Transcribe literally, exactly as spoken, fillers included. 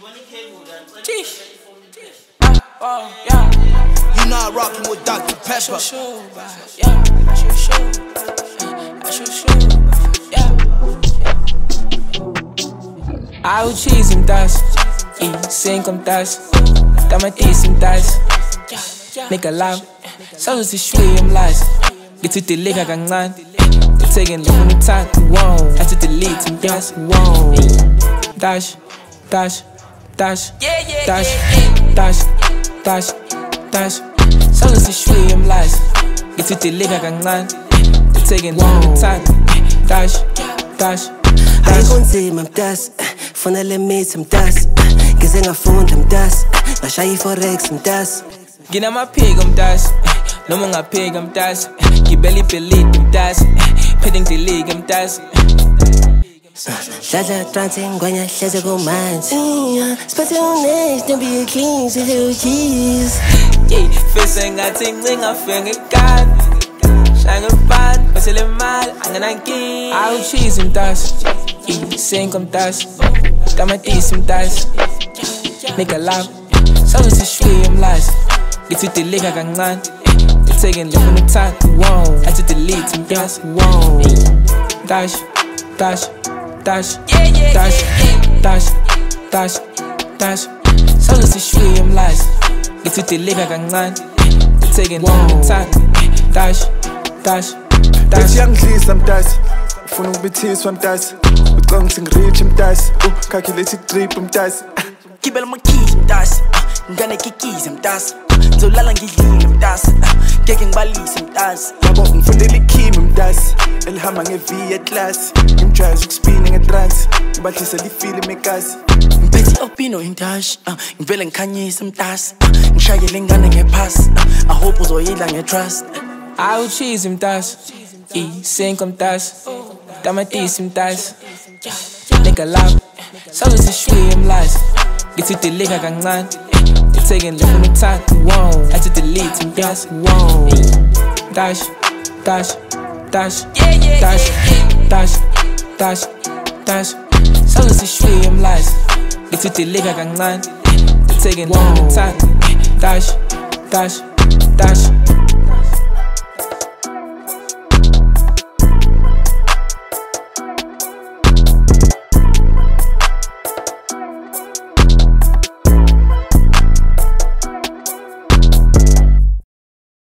Oh, yeah. You not rocking with Doctor Pepper. Yeah, I should show. I should show. Yeah. Au cheese im das, I sing um das, Tamatis im das, Nigga love, so is es schwer im Leis, Get die Liga kancane, Taking look on the time, wow, I to delete im das, wow, Dash, dash, dash, dash, dash, dash, dash, so is es schwer im Leis, Get die Liga kancane, Taking look on the time, dash, dash. Ayikho mtas, fanele mithi mtas, ngize ngafunda mtas, ngashaya i-forex mtas. Nginamaphiko mtas, noma ungaphika mtas, ngibela ibhelidi mtas, phinde ngidilike mtas. Dladla trance ngwenya hleze kumanzi. Siphethe unext ntombi clean sihle cheese. Yeah, fese ngathi ncinga fenge ikani. Shanga fan, basele mal, angananki. Au cheese mtas, I sing mtas, Tamatis mtas, Nigga love, so is es schwer im Leis, Get die Liga kancane, Taking look on the time, wow, I to delete mtas, wow, dash, dash, dash, dash, dash, dash, dash, so is es schwer im Leis, Get die Liga kancane, Taking look on the time, dash, dash, dash. Ngiyangidlisa mntasi, ufuna ukubithiswa mntasi, ucanga ukuthi ngirich mntasi, ucalculate i-drip mntasi. Gibela amakhisi mntasi, ngane kikize mntasi, ngizolala ngidlile mntasi, ngeke ngibalise mntasi. Yabo ngifundela ikhimi mntasi, elihamba nge-V eklasi, ngimjwayeza ukuspina nge-trance, ngibadlisela ifilimu ekasi. Ngiphethe opino intashi, ngivele ngikhanyise mntasi, ngishayele ingane ngephasi, I hope uzoyidla nge-trust. Au cheese mtas, I sing mtas, Tamatis mtas, Nigga love, so is es schwer im Leis, Get die Liga kancane, Taking look on the time, wow, I to delete mtas, wow, dash, dash, dash, dash, dash, dash, dash, so is es schwer im Leis, Get die Liga kancane, Taking look on the time, dash, dash.